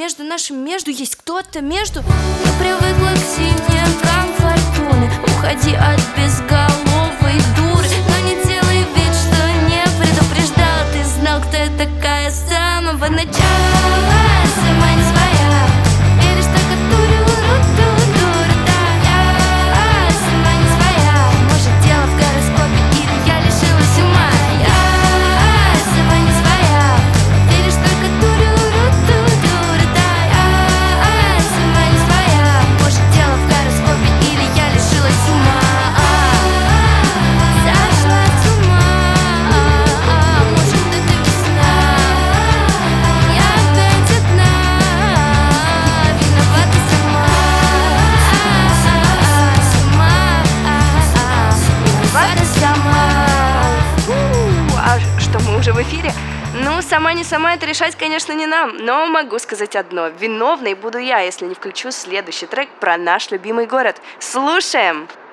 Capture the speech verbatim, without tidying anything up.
между нашим между есть кто-то между. Я привыкла к синим комфортуне. Уходи от безголовой дуры, но не делай вид, что не предупреждал. Ты знал, кто я такая с самого начала. Сама не своя, веришь только турю-ру-ту-туру, да. Я сама не своя, может дело в гороскопе или я лишилась ума. Я сама не своя, веришь только турю-ру-ту-туру, да. Я сама не своя, может дело в гороскопе или я лишилась ума. Сошла с ума, может это весна. Я опять одна, виновата сама. Сама, виновата сама. У, А что, мы уже в эфире? Ну, сама не сама, это решать, конечно, не нам. Но могу сказать одно: виновной буду я, если не включу следующий трек про наш любимый город. Слушаем!